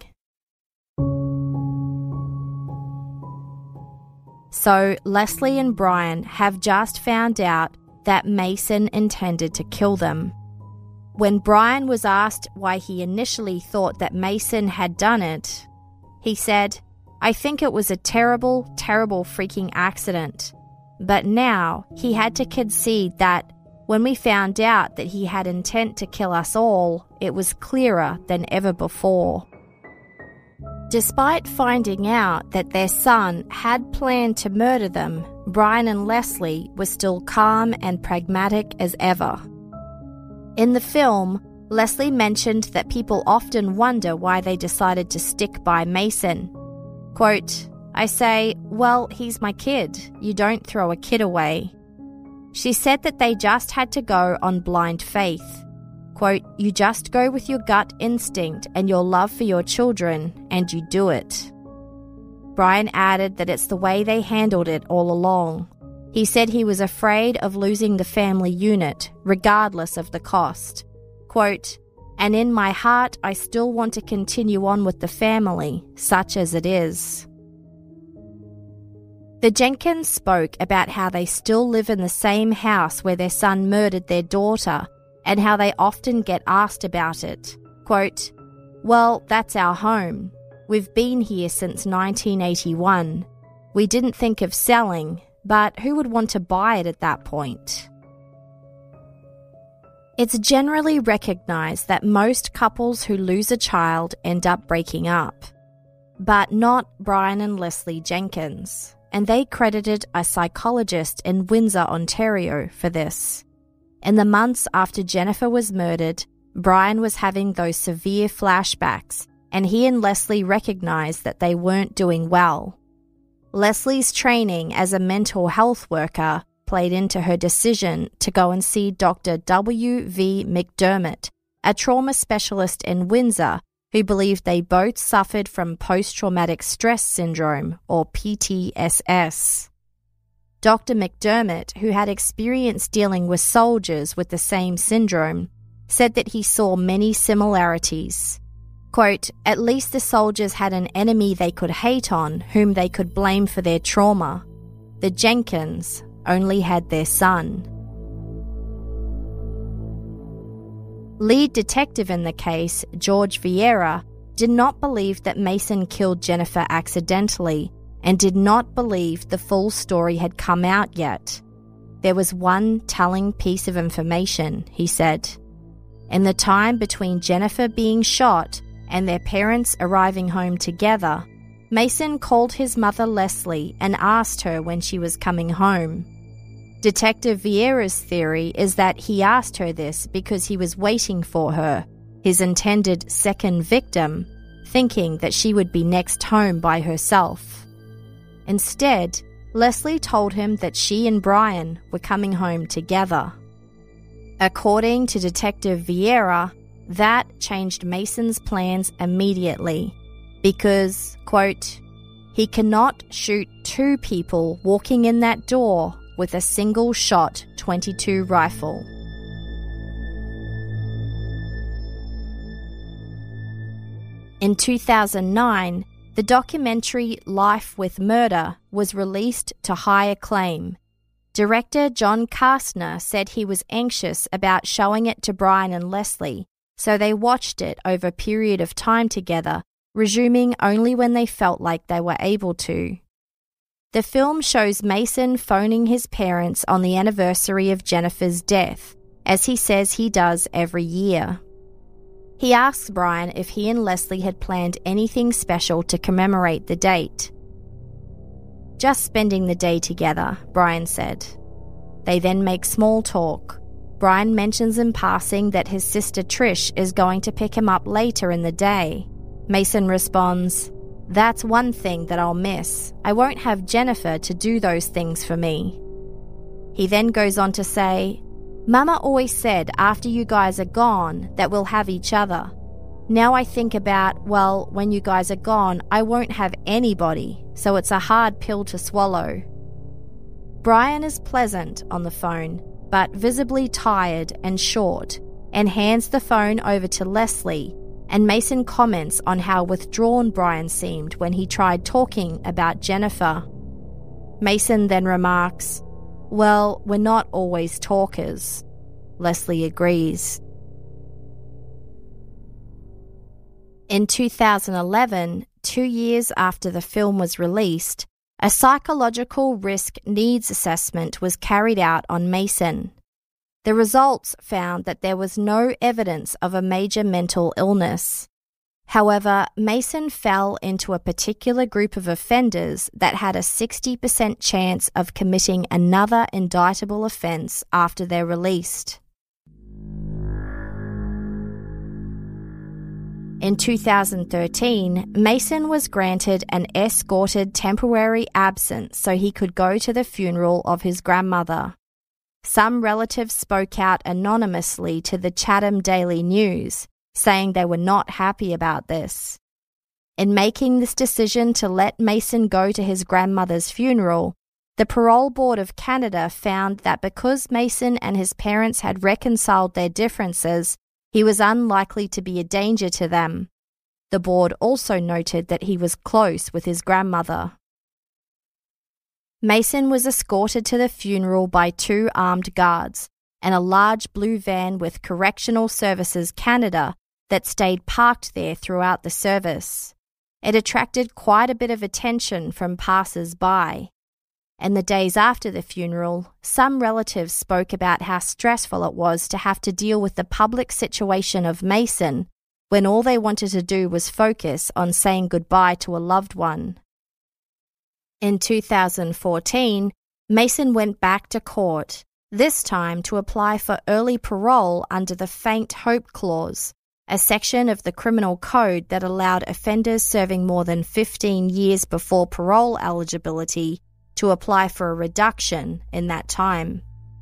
So Leslie and Brian have just found out that Mason intended to kill them. When Brian was asked why he initially thought that Mason had done it, he said, "I think it was a terrible, terrible freaking accident. But now he had to concede that when we found out that he had intent to kill us all, it was clearer than ever before." Despite finding out that their son had planned to murder them, Brian and Leslie were still calm and pragmatic as ever. In the film, Leslie mentioned that people often wonder why they decided to stick by Mason. Quote, "I say, well, he's my kid. You don't throw a kid away." She said that they just had to go on blind faith. Quote, "You just go with your gut instinct and your love for your children, and you do it." Brian added that it's the way they handled it all along. He said he was afraid of losing the family unit, regardless of the cost. Quote, "And in my heart, I still want to continue on with the family, such as it is." The Jenkins spoke about how they still live in the same house where their son murdered their daughter, and how they often get asked about it. Quote, "Well, that's our home. We've been here since nineteen eighty-one. We didn't think of selling, but who would want to buy it at that point?" It's generally recognized that most couples who lose a child end up breaking up, but not Brian and Leslie Jenkins, and they credited a psychologist in Windsor, Ontario for this. In the months after Jennifer was murdered, Brian was having those severe flashbacks, and he and Leslie recognized that they weren't doing well. Leslie's training as a mental health worker played into her decision to go and see Doctor W V McDermott, a trauma specialist in Windsor who believed they both suffered from post-traumatic stress syndrome, or P T S S. Doctor McDermott, who had experience dealing with soldiers with the same syndrome, said that he saw many similarities. Quote, "At least the soldiers had an enemy they could hate on, whom they could blame for their trauma. The Jenkins only had their son." Lead detective in the case, George Vieira, did not believe that Mason killed Jennifer accidentally and did not believe the full story had come out yet. There was one telling piece of information, he said. In the time between Jennifer being shot and their parents arriving home together, Mason called his mother Leslie and asked her when she was coming home. Detective Vieira's theory is that he asked her this because he was waiting for her, his intended second victim, thinking that she would be next home by herself. Instead, Leslie told him that she and Brian were coming home together. According to Detective Vieira, that changed Mason's plans immediately because, quote, "He cannot shoot two people walking in that door with a single-shot twenty-two rifle." In two thousand nine, the documentary Life with Murder was released to high acclaim. Director John Kastner said he was anxious about showing it to Brian and Leslie, so they watched it over a period of time together, resuming only when they felt like they were able to. The film shows Mason phoning his parents on the anniversary of Jennifer's death, as he says he does every year. He asks Brian if he and Leslie had planned anything special to commemorate the date. "Just spending the day together," Brian said. They then make small talk. Brian mentions in passing that his sister Trish is going to pick him up later in the day. Mason responds, "That's one thing that I'll miss. I won't have Jennifer to do those things for me." He then goes on to say, "Mama always said after you guys are gone that we'll have each other. Now I think about, well, when you guys are gone, I won't have anybody, so it's a hard pill to swallow." Brian is pleasant on the phone, but visibly tired and short, and hands the phone over to Leslie, and Mason comments on how withdrawn Brian seemed when he tried talking about Jennifer. Mason then remarks, "Well, we're not always talkers." Leslie agrees. In two thousand eleven, two years after the film was released, a psychological risk needs assessment was carried out on Mason. The results found that there was no evidence of a major mental illness. However, Mason fell into a particular group of offenders that had a sixty percent chance of committing another indictable offence after they're released. In two thousand thirteen, Mason was granted an escorted temporary absence so he could go to the funeral of his grandmother. Some relatives spoke out anonymously to the Chatham Daily News, saying they were not happy about this. In making this decision to let Mason go to his grandmother's funeral, the Parole Board of Canada found that because Mason and his parents had reconciled their differences, he was unlikely to be a danger to them. The board also noted that he was close with his grandmother. Mason was escorted to the funeral by two armed guards and a large blue van with Correctional Services Canada that stayed parked there throughout the service. It attracted quite a bit of attention from passers-by. In the days after the funeral, some relatives spoke about how stressful it was to have to deal with the public situation of Mason when all they wanted to do was focus on saying goodbye to a loved one. In two thousand fourteen, Mason went back to court, this time to apply for early parole under the Faint Hope Clause, a section of the criminal code that allowed offenders serving more than fifteen years before parole eligibility to apply for a reduction in that time.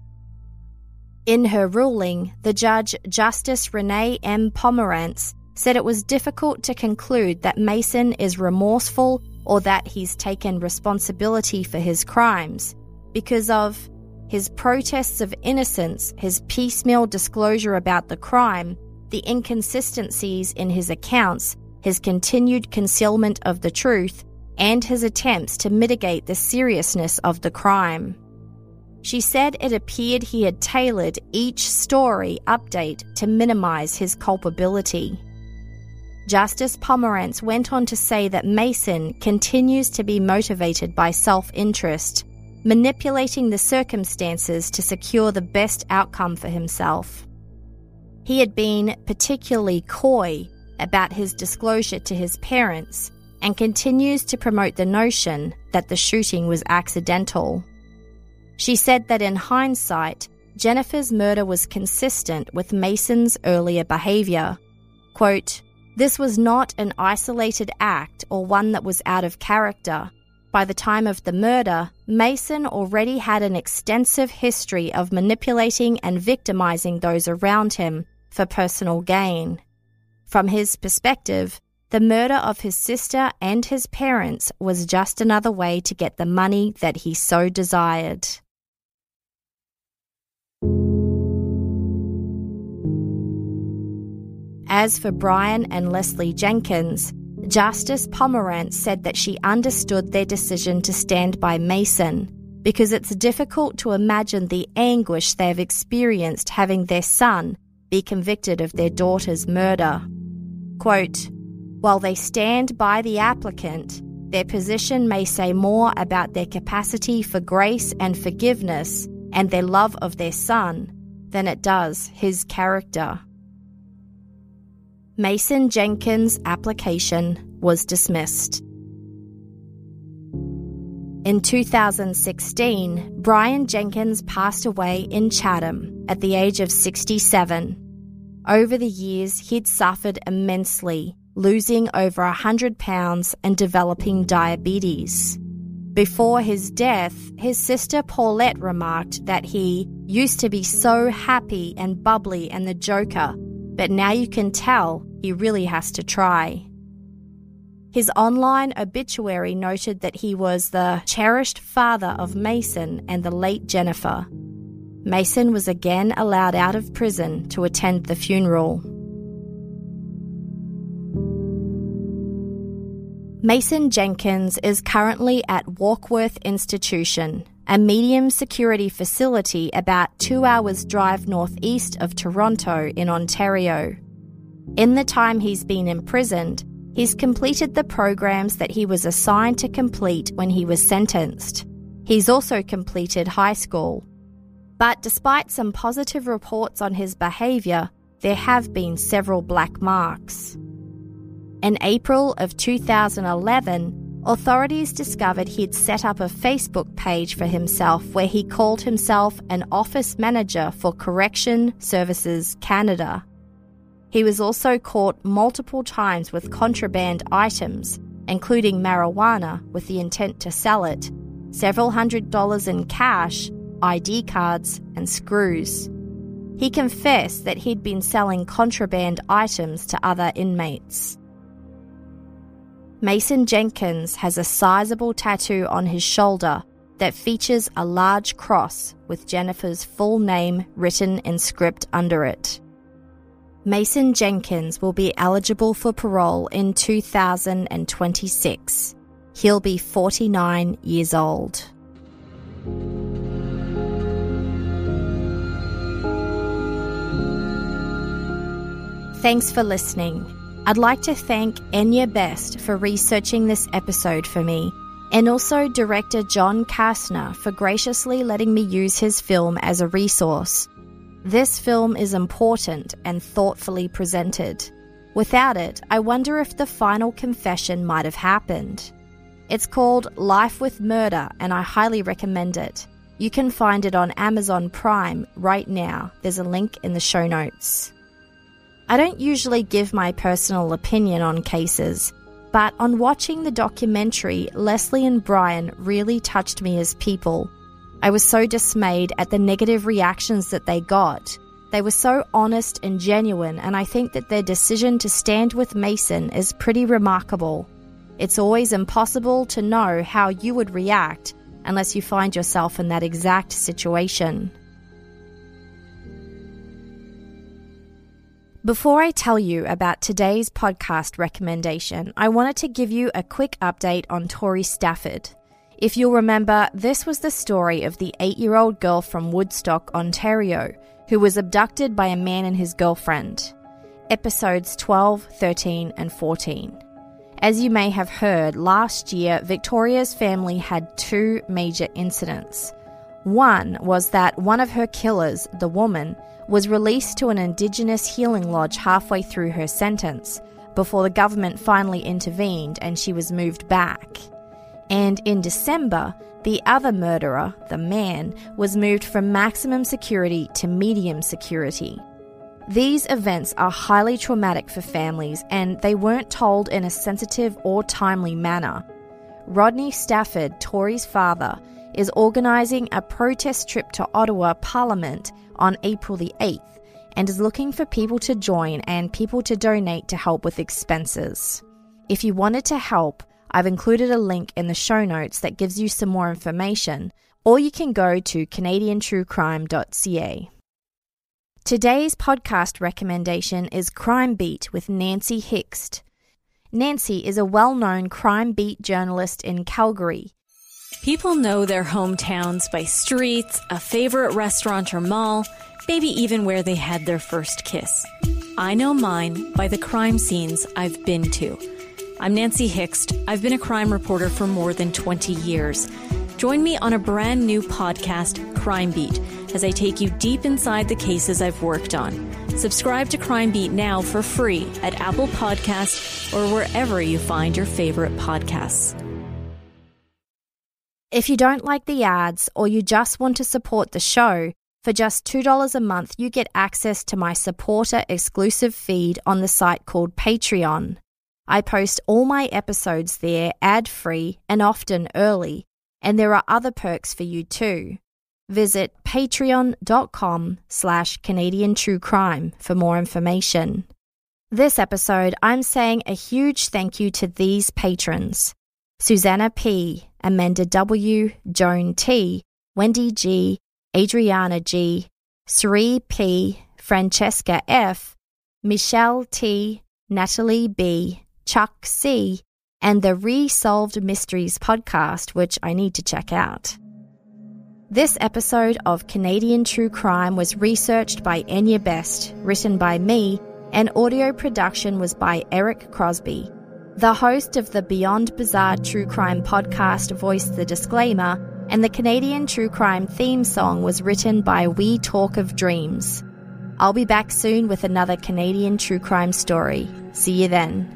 In her ruling, the judge, Justice Renee M. Pomerantz, said it was difficult to conclude that Mason is remorseful or that he's taken responsibility for his crimes because of his protests of innocence, his piecemeal disclosure about the crime, the inconsistencies in his accounts, his continued concealment of the truth, and his attempts to mitigate the seriousness of the crime. She said it appeared he had tailored each story update to minimize his culpability. Justice Pomerantz went on to say that Mason continues to be motivated by self-interest, manipulating the circumstances to secure the best outcome for himself. He had been particularly coy about his disclosure to his parents and continues to promote the notion that the shooting was accidental. She said that in hindsight, Jennifer's murder was consistent with Mason's earlier behavior. Quote, "This was not an isolated act or one that was out of character. By the time of the murder, Mason already had an extensive history of manipulating and victimizing those around him for personal gain. From his perspective, the murder of his sister and his parents was just another way to get the money that he so desired." As for Brian and Leslie Jenkins, Justice Pomerantz said that she understood their decision to stand by Mason. because it's difficult to imagine the anguish they've experienced having their son be convicted of their daughter's murder. Quote, "While they stand by the applicant, their position may say more about their capacity for grace and forgiveness and their love of their son than it does his character." Mason Jenkins' application was dismissed. In two thousand sixteen, Brian Jenkins passed away in Chatham at the age of sixty-seven. Over the years, he'd suffered immensely, losing over one hundred pounds and developing diabetes. Before his death, his sister Paulette remarked that he used to be so happy and bubbly and the joker, but now you can tell he really has to try. His online obituary noted that he was the cherished father of Mason and the late Jennifer. Mason was again allowed out of prison to attend the funeral. Mason Jenkins is currently at Warkworth Institution, a medium security facility about two hours drive northeast of Toronto in Ontario. In the time he's been imprisoned, he's completed the programs that he was assigned to complete when he was sentenced. He's also completed high school. But despite some positive reports on his behaviour, there have been several black marks. In April of two thousand eleven, authorities discovered he'd set up a Facebook page for himself where he called himself an office manager for Correction Services Canada. He was also caught multiple times with contraband items, including marijuana with the intent to sell it, several hundred dollars in cash, I D cards, and screws. He confessed that he'd been selling contraband items to other inmates. Mason Jenkins has a sizable tattoo on his shoulder that features a large cross with Jennifer's full name written in script under it. Mason Jenkins will be eligible for parole in two thousand twenty-six. He'll be forty-nine years old. Thanks for listening. I'd like to thank Enya Best for researching this episode for me, and also director John Kastner for graciously letting me use his film as a resource. This film is important and thoughtfully presented. Without it, I wonder if the final confession might have happened. It's called Life with Murder, and I highly recommend it. You can find it on Amazon Prime right now. There's a link in the show notes. I don't usually give my personal opinion on cases, but on watching the documentary, Leslie and Brian really touched me as people. I was so dismayed at the negative reactions that they got. They were so honest and genuine, and I think that their decision to stand with Mason is pretty remarkable. It's always impossible to know how you would react unless you find yourself in that exact situation. Before I tell you about today's podcast recommendation, I wanted to give you a quick update on Tori Stafford. If you'll remember, this was the story of the eight-year-old girl from Woodstock, Ontario, who was abducted by a man and his girlfriend. Episodes twelve, thirteen, and fourteen. As you may have heard, last year, Victoria's family had two major incidents. One was that one of her killers, the woman, was released to an Indigenous healing lodge halfway through her sentence, before the government finally intervened and she was moved back. And in December, the other murderer, the man, was moved from maximum security to medium security. These events are highly traumatic for families, and they weren't told in a sensitive or timely manner. Rodney Stafford, Tori's father, is organising a protest trip to Ottawa Parliament on April the eighth and is looking for people to join and people to donate to help with expenses. If you wanted to help, I've included a link in the show notes that gives you some more information, or you can go to canadian true crime dot c a. Today's podcast recommendation is Crime Beat with Nancy Hixt. Nancy is a well-known crime beat journalist in Calgary. People know their hometowns by streets, a favorite restaurant or mall, maybe even where they had their first kiss. I know mine by the crime scenes I've been to. I'm Nancy Hixt. I've been a crime reporter for more than twenty years. Join me on a brand new podcast, Crime Beat, as I take you deep inside the cases I've worked on. Subscribe to Crime Beat now for free at Apple Podcasts or wherever you find your favorite podcasts. If you don't like the ads or you just want to support the show, for just two dollars a month, you get access to my supporter exclusive feed on the site called Patreon. I post all my episodes there ad-free and often early, and there are other perks for you too. Visit patreon.com slash Canadian True Crime for more information. This episode, I'm saying a huge thank you to these patrons: Susanna P., Amanda W., Joan T., Wendy G., Adriana G., Sri P., Francesca F., Michelle T., Natalie B., Chuck C., and the Resolved Mysteries podcast, which I need to check out. This episode of Canadian True Crime was researched by Enya Best, written by me, and audio production was by Eric Crosby. The host of the Beyond Bizarre True Crime podcast voiced the disclaimer, and the Canadian True Crime theme song was written by We Talk of Dreams. I'll be back soon with another Canadian True Crime story. See you then.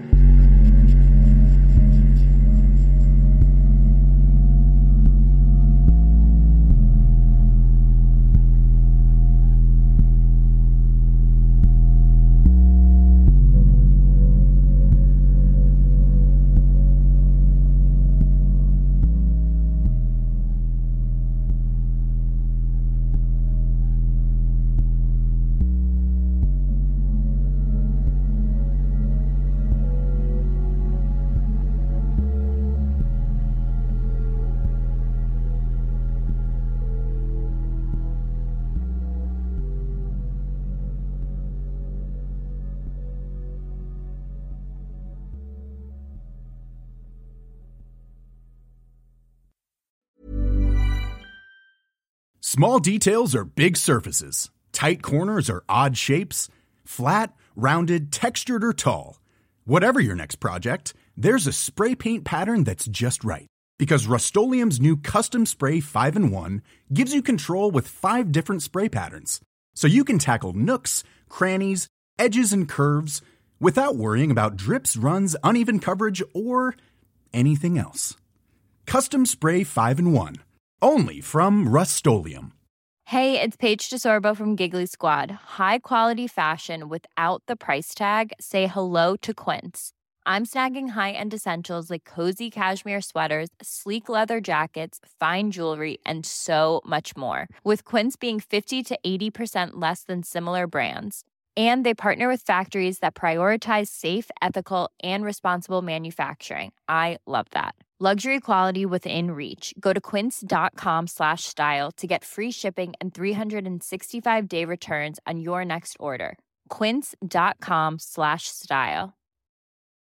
Small details are big surfaces. Tight corners are odd shapes. Flat, rounded, textured, or tall. Whatever your next project, there's a spray paint pattern that's just right. Because Rust-Oleum's new Custom Spray five in one gives you control with five different spray patterns. So you can tackle nooks, crannies, edges, and curves without worrying about drips, runs, uneven coverage, or anything else. Custom Spray five in one. Only from Rust-Oleum. Hey, it's Paige DeSorbo from Giggly Squad. High quality fashion without the price tag. Say hello to Quince. I'm snagging high-end essentials like cozy cashmere sweaters, sleek leather jackets, fine jewelry, and so much more. With Quince being fifty to eighty percent less than similar brands. And they partner with factories that prioritize safe, ethical, and responsible manufacturing. I love that. Luxury quality within reach. Go to quince.com slash style to get free shipping and three sixty-five day returns on your next order. Quince.com slash style.